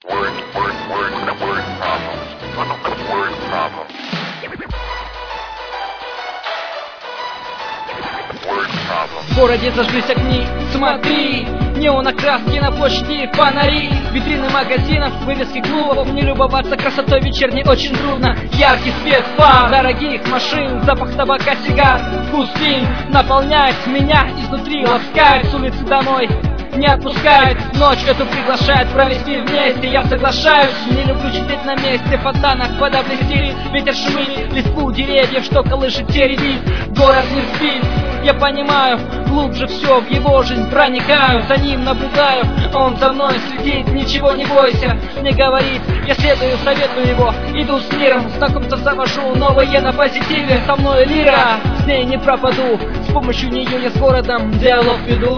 В городе зажглись огни, смотри, неонокраски на площади, фонари, витрины магазинов, вывески клубов. Не любоваться красотой вечерней очень трудно. Яркий свет фар, дорогих машин, запах табака, сигар, вкус вин наполняет меня изнутри, ласкает с улицы домой. Не отпускает, ночь эту приглашает провести вместе. Я соглашаюсь, не люблю сидеть на месте. В фонтанах вода блестит, ветер шумит листву деревьев, что колышет теребит. Город не спит, я понимаю, глубже все в его жизнь проникаю. За ним наблюдаю, он за мной следит. Ничего не бойся, не говорит, я следую совету его. Иду с миром, знакомца завожу, новые на позитиве. Со мной лира, с ней не пропаду. С помощью нее я с городом диалог веду.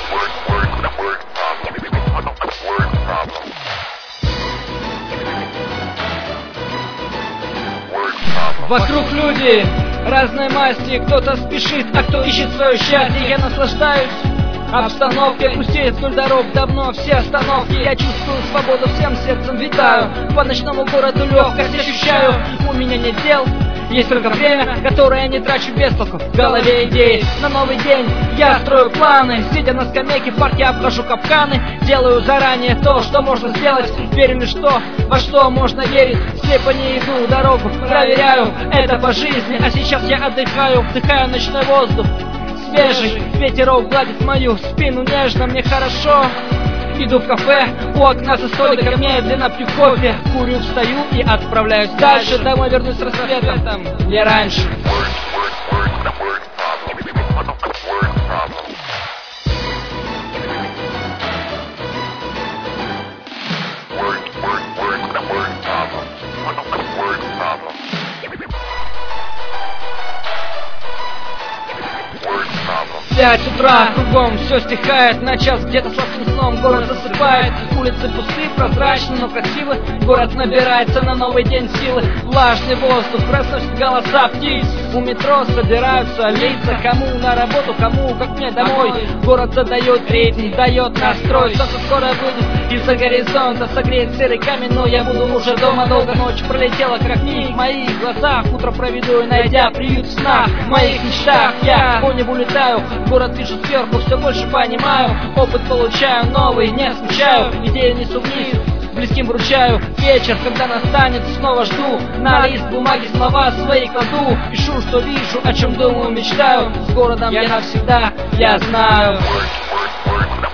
Вокруг люди разной масти, кто-то спешит, а кто ищет свое счастье. Я наслаждаюсь обстановкой, пустеет вдоль дорог давно все остановки. Я чувствую свободу, всем сердцем витаю. По ночному городу легкость ощущаю. У меня нет дел, есть только время, которое я не трачу без толку. В голове идеи на новый день, я строю планы. Сидя на скамейке в парке, обхожу капканы. Делаю заранее то, что можно сделать. Верю лишь то, во что можно верить. Слепо не иду, дорогу проверяю. Это по жизни, а сейчас я отдыхаю. Вдыхаю ночной воздух свежий, ветерок гладит мою спину нежно, мне хорошо. Иду в кафе, у окна за столиком медленно пью кофе. Курю, встаю и отправляюсь дальше. Домой вернусь с рассветом, не раньше. В 5 утра кругом все стихает. На час где-то сладким сном город засыпает. Улицы пусты, прозрачны, но красивы. Город набирается на новый день силы. Влажный воздух, разносит голоса птиц. У метро собираются лица. Кому на работу, кому, как мне, домой. Город задает ритм, дает настрой. Солнце скоро выйдет из-за горизонта, согреет серый камень, но я буду уже дома долго. Ночь пролетела, как книга в моих глазах. Утро проведу и найдя приют сна. В моих мечтах я по небу летаю. Город вижу сверху, все больше понимаю. Опыт получаю новый, не скучаю. Идеи несу вниз, близким вручаю. Вечер, когда настанет, снова жду. На лист бумаги слова свои кладу. Пишу, что вижу, о чем думаю, мечтаю. С городом я навсегда, я знаю.